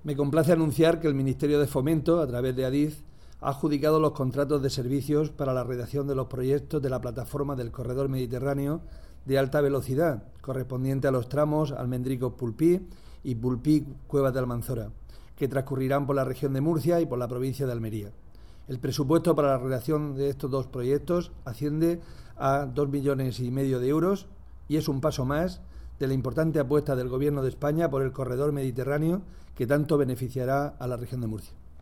Me complace anunciar que el Ministerio de Fomento, a través de Adif, ha adjudicado los contratos de servicios para la redacción de los proyectos de la plataforma del Corredor Mediterráneo de alta velocidad, correspondiente a los tramos Almendricos-Pulpí y Pulpí-Cuevas de Almanzora, que transcurrirán por la región de Murcia y por la provincia de Almería. El presupuesto para la redacción de estos dos proyectos asciende a 2,5 millones de euros y es un paso más de la importante apuesta del Gobierno de España por el corredor mediterráneo que tanto beneficiará a la región de Murcia.